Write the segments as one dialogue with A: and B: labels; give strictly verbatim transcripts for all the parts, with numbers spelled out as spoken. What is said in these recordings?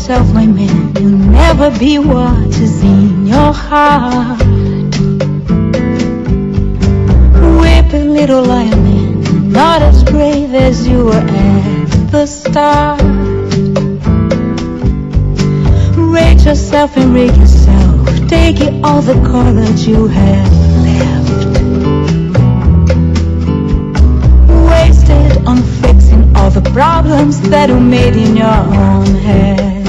A: yourself, my man, you'll never be what is in your heart. Weep a little, lion man, not as brave as you were at the start. Rage yourself and rake yourself, take it all the courage you have left. Wasted on fixing all the problems that you made in your own head.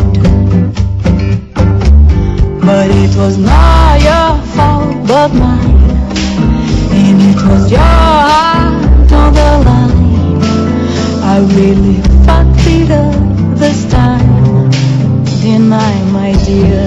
A: But it was not your fault but mine, and it was your heart on the line. I really fucked it up this time, deny, my dear.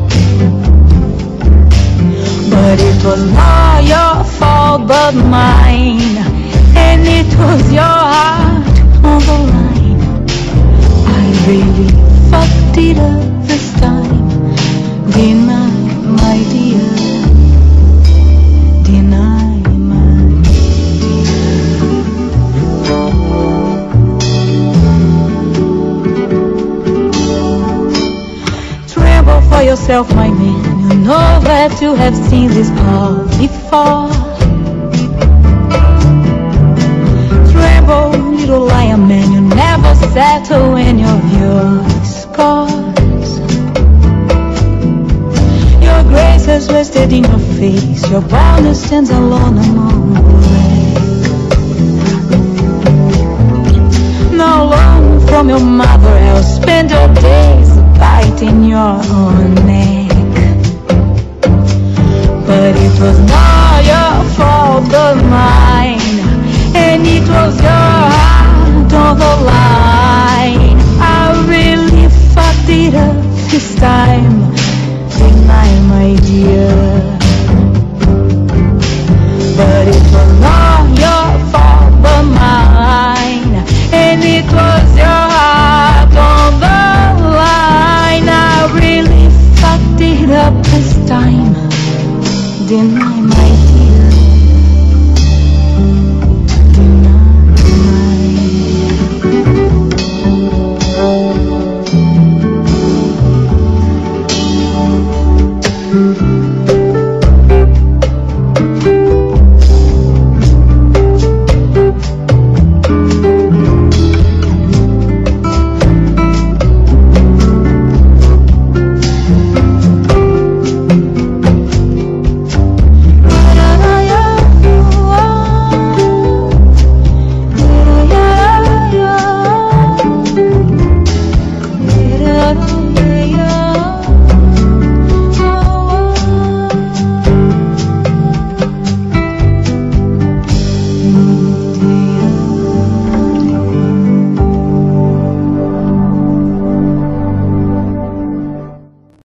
A: But it was not your fault but mine, and it was your heart on the line. I really fucked it up this time, deny, my dear. Deny, my dear. Tremble for yourself, my man, you know that you have seen this all before. Tremble, little lion man, you never settle when you have your scars. Your grace has rested in your face, your boldness stands alone among the wreck. Now long from your mother, I'll spend your days biting your own neck. But it was not your fault but mine, and it was your heart on the line. I really fucked it up this time, deny, my dear. But it was not your fault but mine, and it was your heart on the line. I really fucked it up this time, deny.